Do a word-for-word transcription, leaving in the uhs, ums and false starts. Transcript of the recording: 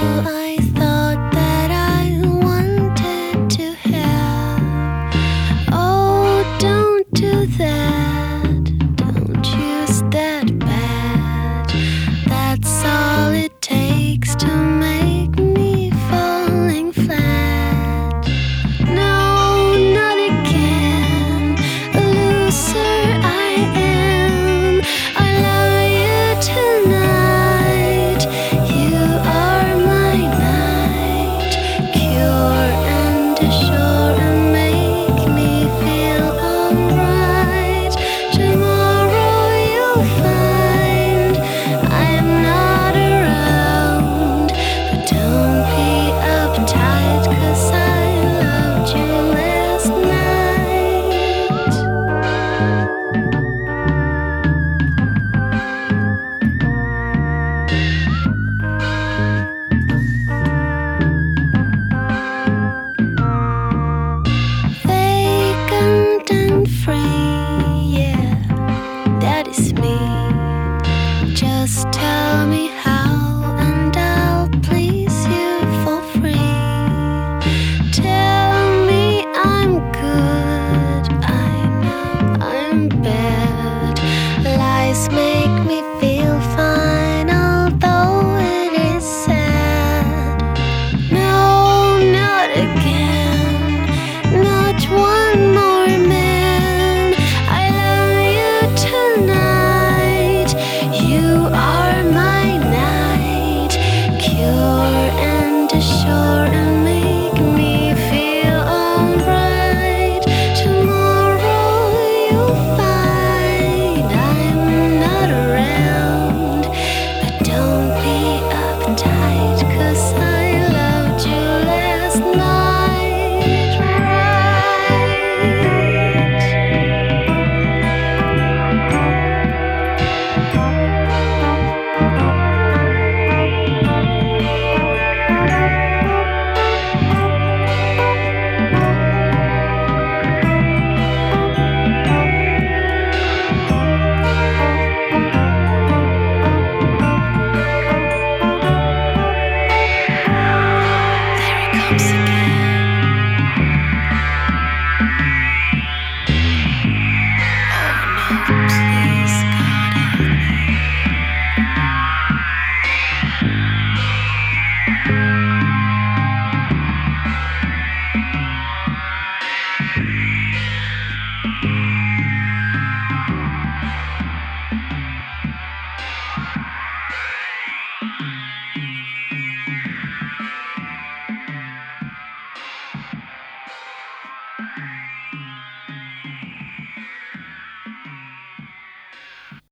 I thought that I wanted to have. Oh, don't do that. Don't use that bad. That's all it takes to make me falling flat. No, not again. A loser I am. I love you tonight. You are my night. Cure and assure and make me feel alright. Tomorrow you'll find I'm not around. But don't be uptight, 'cause I loved you last night. Vacant and free, yeah, that is me. Just tell me how and I'll please you for free. Tell me I'm good, I know I'm bad. Lies make me feel fine, although it is sad. No, not again, not one more man. I love you tonight. You are my